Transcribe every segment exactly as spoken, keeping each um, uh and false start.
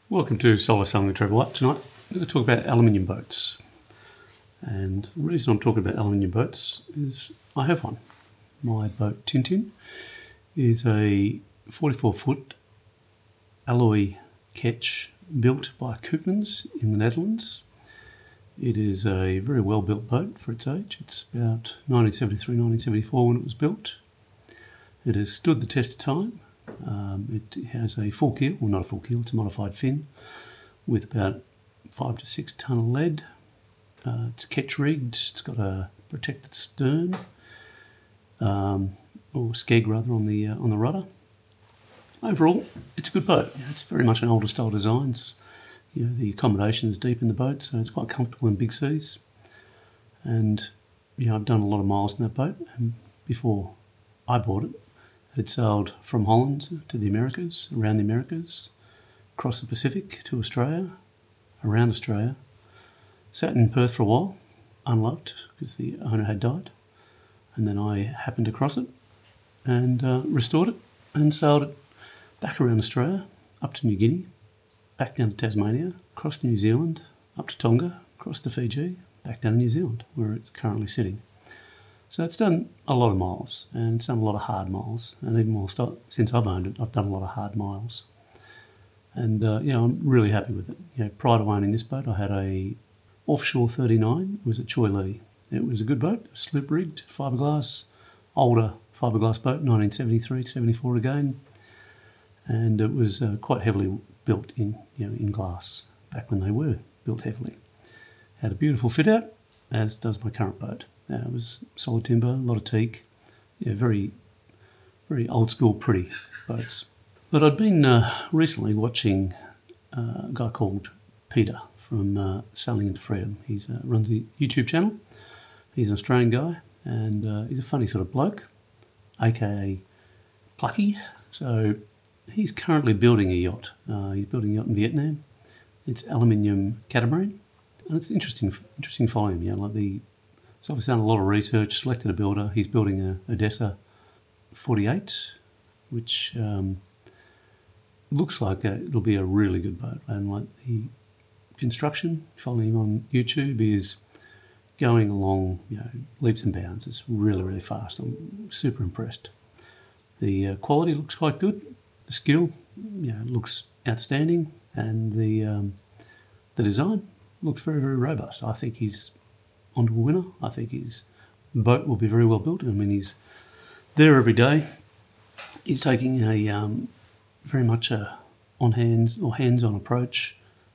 Welcome to Solar Sailing with Trevor White. Tonight I'm going to talk about aluminium boats. And the reason I'm talking about aluminium boats is I have one. My boat Tintin is a forty-four foot alloy ketch built by Koopmans in the Netherlands. It is a very well built boat for its age. It's about nineteen seventy-three, nineteen seventy-four when it was built. It has stood the test of time. Um, it has a full keel, well not a full keel, it's a modified fin with about five to six tonne of lead. Uh, it's ketch rigged, it's got a protected stern, um, or skeg rather, on the uh, on the rudder. Overall, it's a good boat. It's very much an older style design. It's, you know, the accommodation is deep in the boat, so it's quite comfortable in big seas. And you know, I've done a lot of miles in that boat, and before I bought it, it sailed from Holland to the Americas, around the Americas, across the Pacific to Australia, around Australia, sat in Perth for a while, unlocked because the owner had died, and then I happened to cross it and uh, restored it and sailed it back around Australia, up to New Guinea, back down to Tasmania, across to New Zealand, up to Tonga, across to Fiji, back down to New Zealand, where it's currently sitting. So it's done a lot of miles, and it's done a lot of hard miles, and even more st- since I've owned it, I've done a lot of hard miles. And uh, yeah, I'm really happy with it. You know, prior to owning this boat, I had a offshore thirty-nine. It was at Choi Lee. It was a good boat, sloop rigged, fiberglass, older fiberglass boat, nineteen seventy-three, seventy-four again, and it was uh, quite heavily built in, you know, in glass back when they were built heavily. Had a beautiful fit out, as does my current boat. Uh, it was solid timber, a lot of teak, yeah, very, very old school, pretty boats. But I'd been uh, recently watching uh, a guy called Peter from uh, Sailing into Freedom. He uh, runs a YouTube channel. He's an Australian guy, and uh, he's a funny sort of bloke, aka plucky. So he's currently building a yacht. Uh, he's building a yacht in Vietnam. It's aluminium catamaran, and it's interesting, interesting following him. You know, like the So I've done a lot of research, selected a builder. He's building a Odessa forty-eight, which um, looks like a, it'll be a really good boat. And like the construction, following him on YouTube, is going along, you know, leaps and bounds. It's really, really fast. I'm super impressed. The uh, quality looks quite good. The skill, you know, looks outstanding, and the um, the design looks very, very robust. I think he's onto a winner. I think his boat will be very well built. I mean, he's there every day. He's taking a um, very much a on hands or hands-on approach,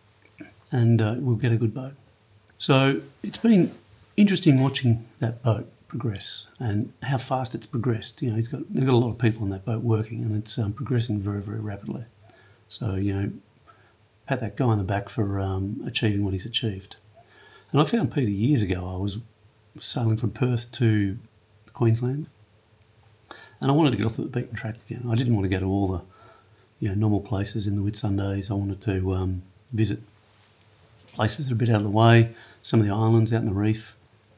and uh, we'll get a good boat. So it's been interesting watching that boat progress and how fast it's progressed. You know, he's got they've got a lot of people on that boat working, and it's um, progressing very, very rapidly. So, you know, pat that guy on the back for um, achieving what he's achieved. And I found Peter years ago. I was sailing from Perth to Queensland, and I wanted to get off the beaten track again. I didn't want to go to all the, you know, normal places in the Whitsundays. I wanted to um, visit places that are a bit out of the way, some of the islands out in the reef.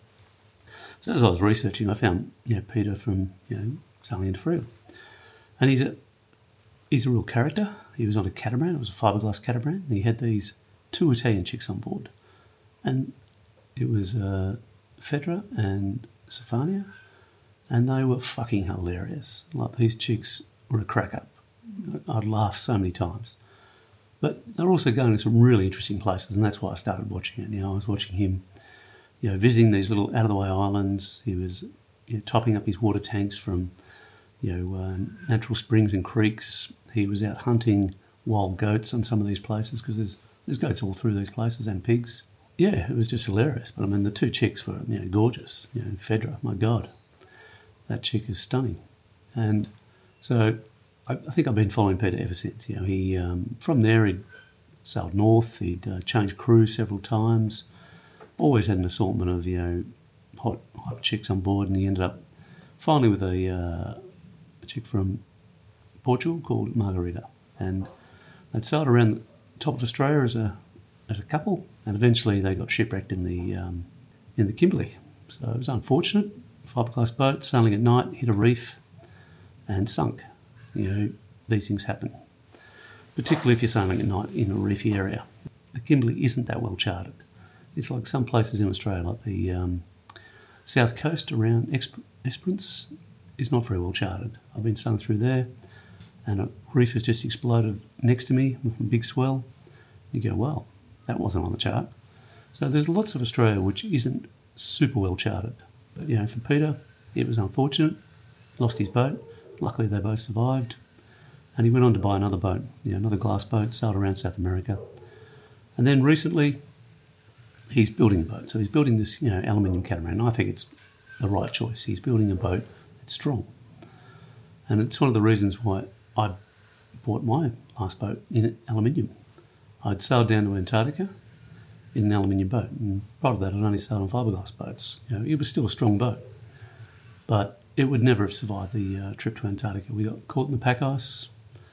So as I was researching, I found, you know, Peter from, you know, Sailing into Freedom, and he's a he's a real character. He was on a catamaran. It was a fiberglass catamaran, and he had these two Italian chicks on board. And it was uh, Fedra and Stefania, and they were fucking hilarious. Like, these chicks were a crack up. I'd laugh so many times. But they're also going to some really interesting places, and that's why I started watching it. You know, I was watching him, you know, visiting these little out-of-the-way islands. He was, you know, topping up his water tanks from, you know, uh, natural springs and creeks. He was out hunting wild goats on some of these places, because there's, there's goats all through these places, and pigs. Yeah, it was just hilarious. But I mean, the two chicks were, you know, gorgeous. You know, Fedra, my God, that chick is stunning. And so I, I think I've been following Peter ever since. You know, he um, from there he'd sailed north. He'd uh, changed crew several times. Always had an assortment of, you know, hot hot chicks on board, and he ended up finally with a, uh, a chick from Portugal called Margarita, and they'd sailed around the top of Australia as a as a couple, and eventually they got shipwrecked in the um, in the Kimberley. So it was unfortunate. Fiberglass boat sailing at night, hit a reef, and sunk. You know, these things happen. particularly if you're sailing at night in a reefy area. The Kimberley isn't that well charted. It's like some places in Australia, like the um, south coast around Esp- Esperance is not very well charted. I've been sailing through there and a reef has just exploded next to me with a big swell. You go, well, that wasn't on the chart. So there's lots of Australia which isn't super well charted. But, you know, for Peter, it was unfortunate. Lost his boat. Luckily, they both survived. And he went on to buy another boat, you know, another glass boat, sailed around South America. And then recently, he's building a boat. So he's building this, you know, aluminium catamaran. And I think it's the right choice. He's building a boat that's strong. And it's one of the reasons why I bought my last boat in aluminium. I'd sailed down to Antarctica in an aluminium boat. And prior to that, I'd only sailed on fiberglass boats. You know, it was still a strong boat. But it would never have survived the uh, trip to Antarctica. We got caught in the pack ice.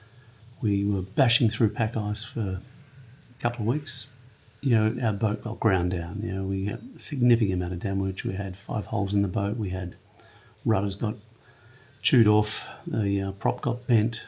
We were bashing through pack ice for a couple of weeks. You know, our boat got ground down. You know, we had a significant amount of damage. We had five holes in the boat. We had rudders got chewed off. The uh, prop got bent,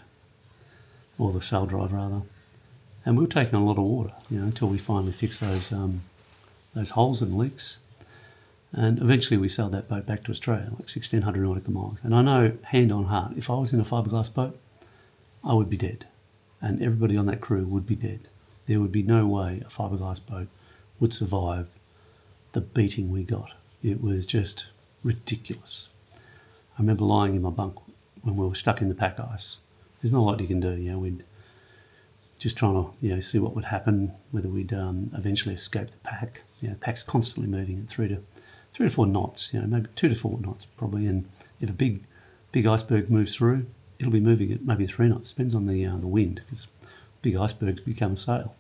or the sail drive rather. And we were taking on a lot of water, you know, until we finally fixed those um, those holes and leaks. And eventually we sailed that boat back to Australia, like sixteen hundred nautical miles. And I know, hand on heart, if I was in a fiberglass boat, I would be dead. And everybody on that crew would be dead. There would be no way a fiberglass boat would survive the beating we got. It was just ridiculous. I remember lying in my bunk when we were stuck in the pack ice. There's not a lot you can do, you know, we'd just trying to, you know, see what would happen, whether we'd um, eventually escape the pack. You know, the pack's constantly moving at three to three to four knots, you know, maybe two to four knots probably. And if a big, big iceberg moves through, it'll be moving at maybe three knots. Depends on the uh, the wind, because big icebergs become sail.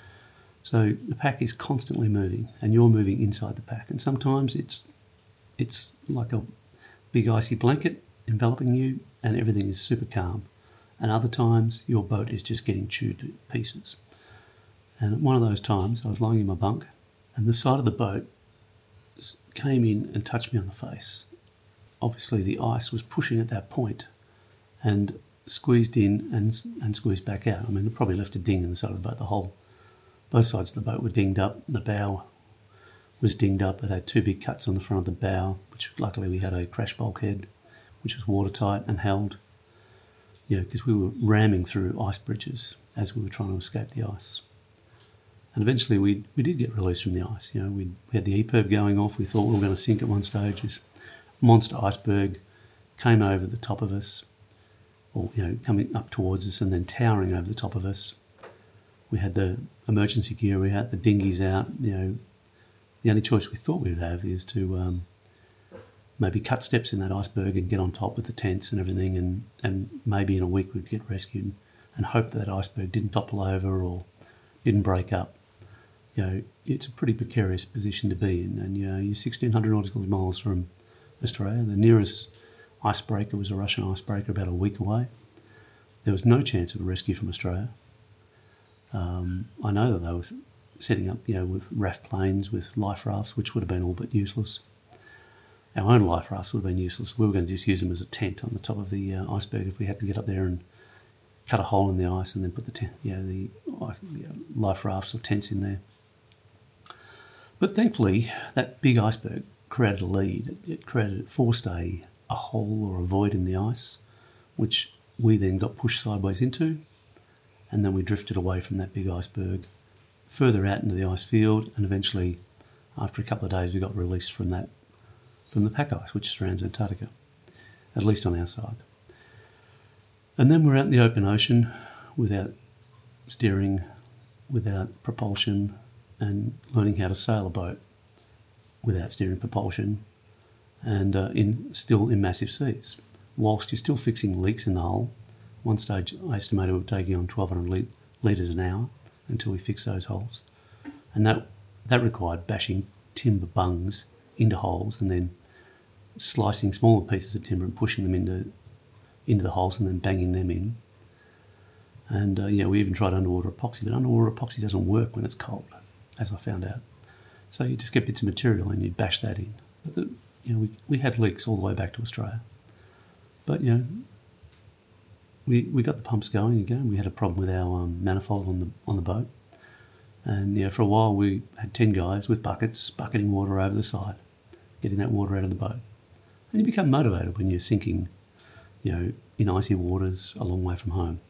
So the pack is constantly moving, and you're moving inside the pack. And sometimes it's it's like a big icy blanket enveloping you, and everything is super calm. And other times, your boat is just getting chewed to pieces. And at one of those times, I was lying in my bunk, and the side of the boat came in and touched me on the face. Obviously, the ice was pushing at that point and squeezed in and and squeezed back out. I mean, it probably left a ding in the side of the boat. The whole, both sides of the boat were dinged up. The bow was dinged up. It had two big cuts on the front of the bow, which luckily we had a crash bulkhead, which was watertight and held. You know, because we were ramming through ice bridges as we were trying to escape the ice. And eventually we we did get released from the ice. You know, we had the E P I R B going off. We thought we were going to sink at one stage. This monster iceberg came over the top of us, or, you know, coming up towards us and then towering over the top of us. We had the emergency gear, we had the dinghies out. You know, the only choice we thought we would have is to um, maybe cut steps in that iceberg and get on top with the tents and everything, and, and maybe in a week we'd get rescued and hope that that iceberg didn't topple over or didn't break up. You know, it's a pretty precarious position to be in, and, you know, you're sixteen hundred nautical miles from Australia. The nearest icebreaker was a Russian icebreaker about a week away. There was no chance of a rescue from Australia. Um, I know that they were setting up, you know, with raft planes, with life rafts, which would have been all but useless. Our own life rafts would have been useless. We were going to just use them as a tent on the top of the uh, iceberg if we had to get up there and cut a hole in the ice and then put the tent, you know, the you know, life rafts or tents in there. But thankfully, that big iceberg created a lead. It created, it forced a, a hole or a void in the ice, which we then got pushed sideways into, and then we drifted away from that big iceberg, further out into the ice field, and eventually, after a couple of days, we got released from that, from the pack ice, which surrounds Antarctica, at least on our side. And then we're out in the open ocean without steering, without propulsion, and learning how to sail a boat without steering propulsion, and uh, in still in massive seas. Whilst you're still fixing leaks in the hull, one stage I estimated we were taking on twelve hundred litres an hour until we fixed those holes. And that that required bashing timber bungs into holes and then slicing smaller pieces of timber and pushing them into into the holes and then banging them in. And uh, yeah, we even tried underwater epoxy, but underwater epoxy doesn't work when it's cold, as I found out. So you just get bits of material and you bash that in. But the, you know, we, we had leaks all the way back to Australia. But, you know, we, we got the pumps going again. We had a problem with our um, manifold on the on the boat, and yeah, for a while we had ten guys with buckets bucketing water over the side, getting that water out of the boat. And you become motivated when you're sinking, you know, in icy waters a long way from home.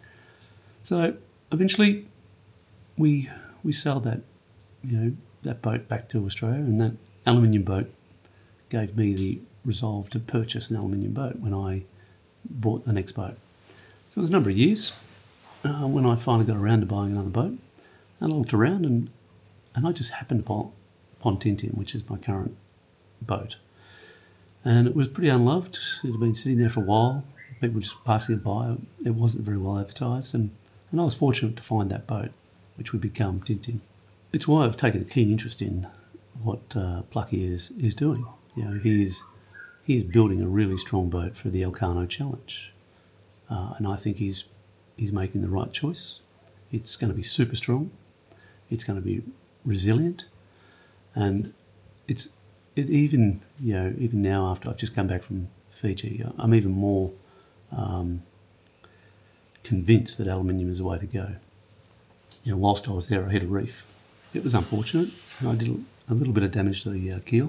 So eventually, we we sailed that, you know, that boat back to Australia, and that aluminium boat gave me the resolve to purchase an aluminium boat when I bought the next boat. So it was a number of years uh, when I finally got around to buying another boat, and I looked around and and I just happened upon, upon Tintin, which is my current boat. And it was pretty unloved. It had been sitting there for a while. People just passing it by. It wasn't very well advertised, and, and I was fortunate to find that boat, which would become Tintin. It's why I've taken a keen interest in what uh, Plucky is is doing. You know, he's he's building a really strong boat for the Elcano Challenge. Uh, and I think he's he's making the right choice. It's going to be super strong. It's going to be resilient, and it's it even you know even now after I've just come back from Fiji, I'm even more um, convinced that aluminium is the way to go. You know, whilst I was there, I hit a reef. It was unfortunate, and I did a little bit of damage to the uh, keel,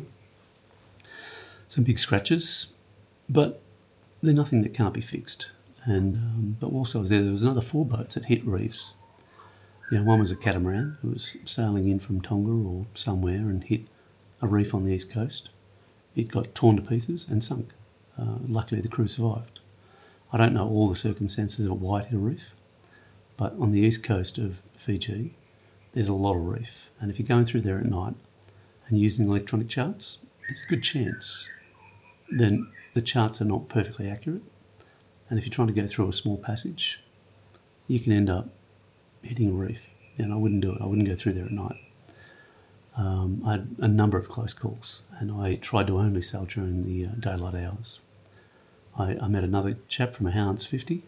some big scratches, but they're nothing that can't be fixed. And um, but whilst I was there, there was another four boats that hit reefs. You know, one was a catamaran who was sailing in from Tonga or somewhere and hit a reef on the east coast. It got torn to pieces and sunk. Uh, luckily, the crew survived. I don't know all the circumstances of why it hit a reef, but on the east coast of Fiji, there's a lot of reef. And if you're going through there at night and using electronic charts, there's a good chance then the charts are not perfectly accurate. And if you're trying to go through a small passage, you can end up hitting a reef. And I wouldn't do it. I wouldn't go through there at night. Um, I had a number of close calls, and I tried to only sail during the uh, daylight hours. I, I met another chap from a Howans fifty.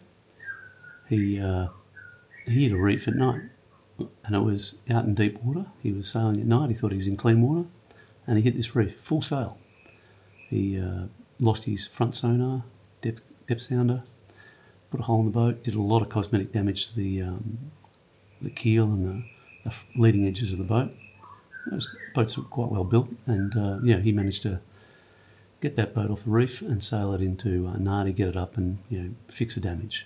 He uh, he hit a reef at night, and it was out in deep water. He was sailing at night. He thought he was in clean water, and he hit this reef full sail. He uh, lost his front sonar, depth, depth sounder, put a hole in the boat, did a lot of cosmetic damage to the um, the keel and the, the leading edges of the boat. Those boats were quite well built, and uh, yeah, he managed to get that boat off the reef and sail it into uh, Nadi, get it up, and you know fix the damage.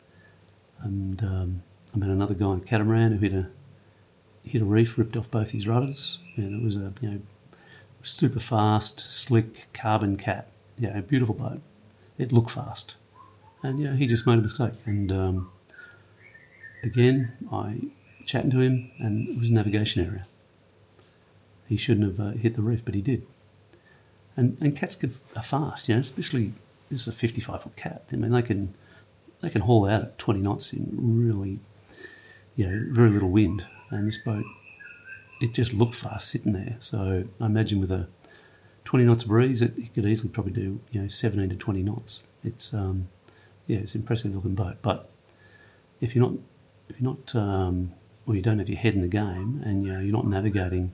And um, I met another guy on a catamaran who hit a hit a reef, ripped off both his rudders, and it was a you know super fast, slick carbon cat. Yeah, a beautiful boat. It looked fast, and yeah, he just made a mistake. And um, again, I chatting to him, and it was a navigation area. He shouldn't have uh, hit the reef, but he did. And and cats could, are fast, you know, especially this is a fifty-five foot cat. I mean, they can they can haul out at twenty knots in really, you know, very little wind. And this boat, it just looked fast sitting there. So I imagine with a twenty knots breeze, it, it could easily probably do, you know, seventeen to twenty knots. It's um, yeah, it's an impressive looking boat. But if you're not if you're not um, or you don't have your head in the game, and you know you're not navigating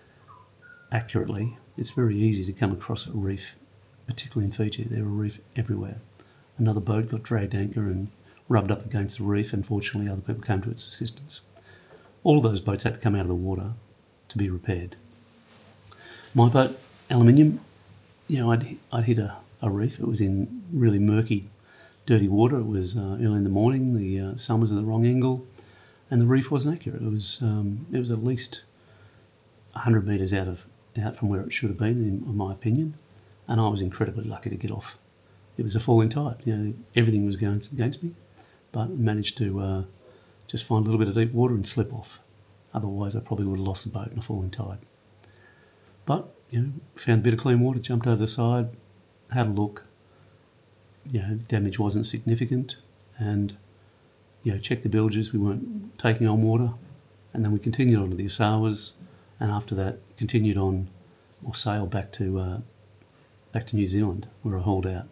accurately, it's very easy to come across a reef, particularly in Fiji. There are reef everywhere. Another boat got dragged anchor and rubbed up against the reef, and fortunately other people came to its assistance. All of those boats had to come out of the water to be repaired. My boat, aluminium, you know, I'd, I'd hit a, a reef. It was in really murky, dirty water. It was uh, early in the morning, the uh, sun was at the wrong angle, and the reef wasn't accurate. It was um, it was at least one hundred metres out of out from where it should have been, in, in my opinion, and I was incredibly lucky to get off. It was a falling tide, you know, everything was going against me, but managed to uh, just find a little bit of deep water and slip off. Otherwise, I probably would have lost the boat in a falling tide. But, you know, found a bit of clean water, jumped over the side, had a look. You know, damage wasn't significant, and, you know, checked the bilges. We weren't taking on water, and then we continued on to the Asawas, and after that continued on or sailed back to uh, back to New Zealand where I hauled out.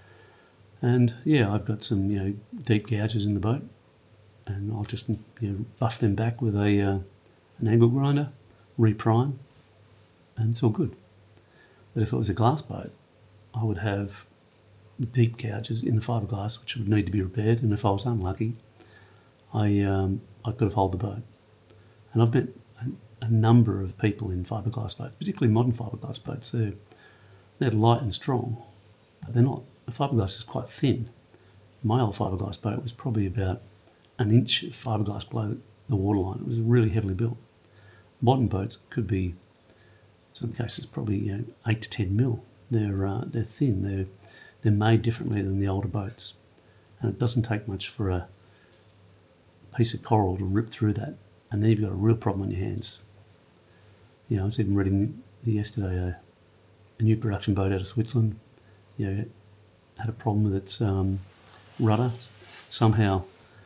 And yeah, I've got some you know deep gouges in the boat, and I'll just you know buff them back with a uh, an angle grinder, reprime, and it's all good. But if it was a glass boat, I would have deep gouges in the fiberglass, which would need to be repaired. And if I was unlucky, I um, I could have hauled the boat. And I've met a, a number of people in fiberglass boats, particularly modern fiberglass boats. They're they're light and strong, but they're not. The fiberglass is quite thin. My old fiberglass boat was probably about an inch of fiberglass below the waterline. It was really heavily built. Modern boats could be, in some cases, probably you know, eight to ten mil. They're uh, they're thin. They're they're made differently than the older boats, and it doesn't take much for a piece of coral to rip through that, and then you've got a real problem on your hands. You know, I was even reading yesterday a, a new production boat out of Switzerland. You know, had a problem with its um, rudder. Somehow,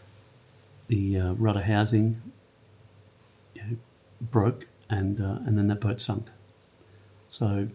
the uh, rudder housing you know, broke, and uh, and then that boat sunk. So,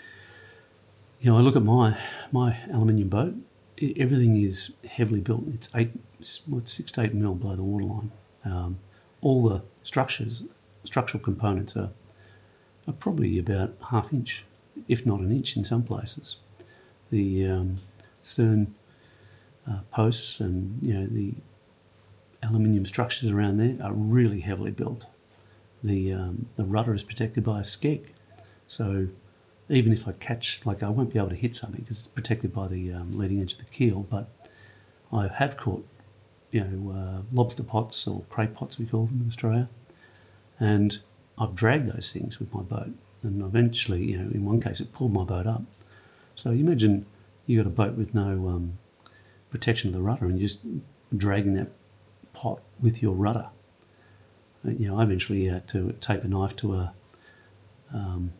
you know, I look at my my aluminium boat. I- everything is heavily built. It's eight, what, six to eight mil below the waterline. Um, all the structures, structural components are are probably about half inch, if not an inch in some places. The um, stern uh, posts and you know the aluminium structures around there are really heavily built. The um, the rudder is protected by a skeg, so even if I catch, like I won't be able to hit something because it's protected by the um, leading edge of the keel, but I have caught, you know, uh, lobster pots or crape pots we call them in Australia, and I've dragged those things with my boat, and eventually, you know, in one case it pulled my boat up. So you imagine you got a boat with no um, protection of the rudder, and you're just dragging that pot with your rudder. You know, I eventually had to tape a knife to a um,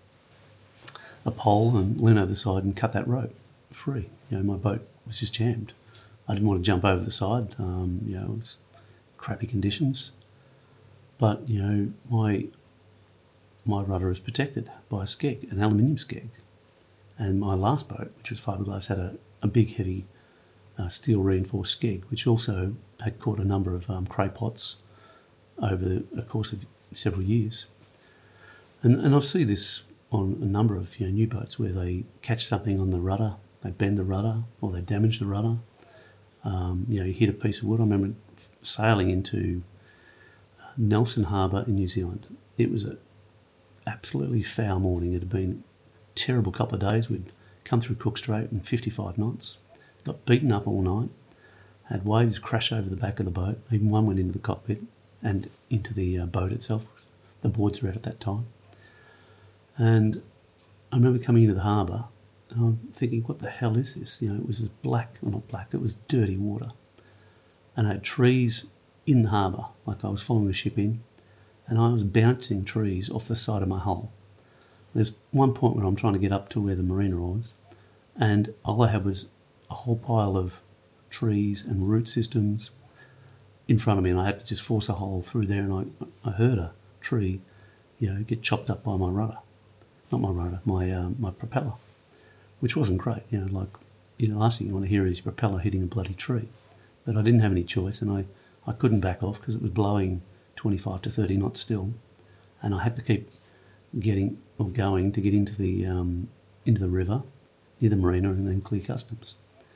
a pole and lean over the side and cut that rope free. You know, my boat was just jammed. I didn't want to jump over the side. Um, you know, it was crappy conditions. But, you know, my my rudder is protected by a skeg, an aluminium skeg. And my last boat, which was fiberglass, had a, a big, heavy uh, steel reinforced skeg, which also had caught a number of um, cray pots over the, the course of several years. And, and I see this on a number of you know, new boats where they catch something on the rudder, they bend the rudder, or they damage the rudder. Um, you know, you hit a piece of wood. I remember sailing into Nelson Harbour in New Zealand. It was an absolutely foul morning. It had been a terrible couple of days. We'd come through Cook Strait in fifty-five knots, got beaten up all night, had waves crash over the back of the boat. Even one went into the cockpit and into the uh, boat itself. The boards were out at that time. And I remember coming into the harbour and I'm thinking, what the hell is this? You know, it was this black, or not black, it was dirty water. And I had trees in the harbour, like I was following the ship in, and I was bouncing trees off the side of my hull. There's one point where I'm trying to get up to where the marina was, and all I had was a whole pile of trees and root systems in front of me, and I had to just force a hole through there, and I, I heard a tree, you know, get chopped up by my rudder. Not my rudder, my um, my propeller, which wasn't great. You know, like, you know, last thing you want to hear is your propeller hitting a bloody tree. But I didn't have any choice, and I, I couldn't back off because it was blowing twenty-five to thirty knots still, and I had to keep getting or going to get into the um, into the river, near the marina, and then clear customs.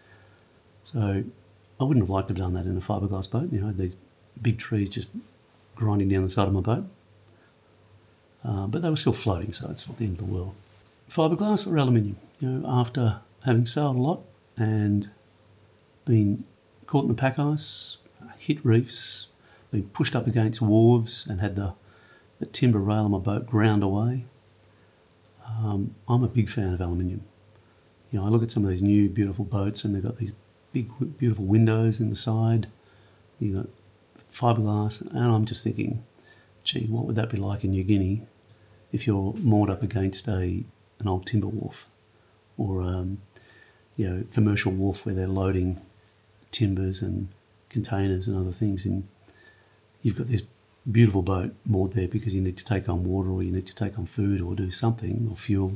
So I wouldn't have liked to have done that in a fiberglass boat. You know, these big trees just grinding down the side of my boat. Uh, but they were still floating, so it's not the end of the world. Fiberglass or aluminium? You know, after having sailed a lot and been caught in the pack ice, hit reefs, been pushed up against wharves and had the, the timber rail on my boat ground away, um, I'm a big fan of aluminium. You know, I look at some of these new beautiful boats and they've got these big beautiful windows in the side. You've got fiberglass, and I'm just thinking, gee, what would that be like in New Guinea if you're moored up against a an old timber wharf or um, you know, commercial wharf where they're loading timbers and containers and other things, and you've got this beautiful boat moored there because you need to take on water or you need to take on food or do something or fuel.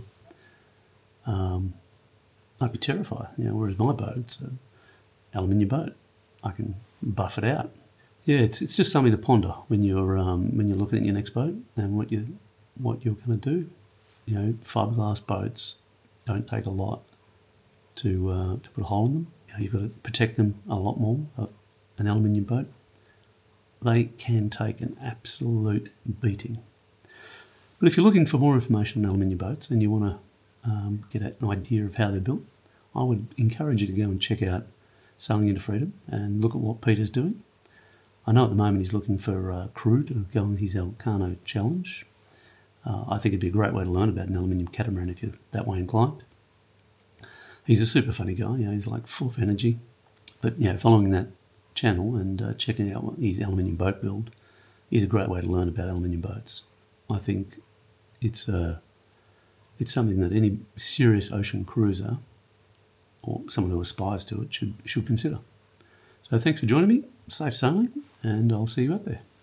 Um, I'd be terrified, you know. Whereas my boat, it's an aluminium boat, I can buff it out. Yeah, it's it's just something to ponder when you're um, when you're looking at your next boat and what you what you're going to do. You know, fiberglass boats don't take a lot to uh, to put a hole in them. You know, you've got to protect them a lot more. Uh, an aluminium boat, they can take an absolute beating. But if you're looking for more information on aluminium boats and you want to um, get an idea of how they're built, I would encourage you to go and check out Sailing into Freedom and look at what Peter's doing. I know at the moment he's looking for a crew to go on his Elcano challenge. Uh, I think it'd be a great way to learn about an aluminium catamaran if you're that way inclined. He's a super funny guy, you know, he's like full of energy. But, you know, following that channel and uh, checking out his aluminium boat build is a great way to learn about aluminium boats. I think it's uh, it's something that any serious ocean cruiser or someone who aspires to it should should consider. So thanks for joining me. Safe sailing, and I'll see you out there.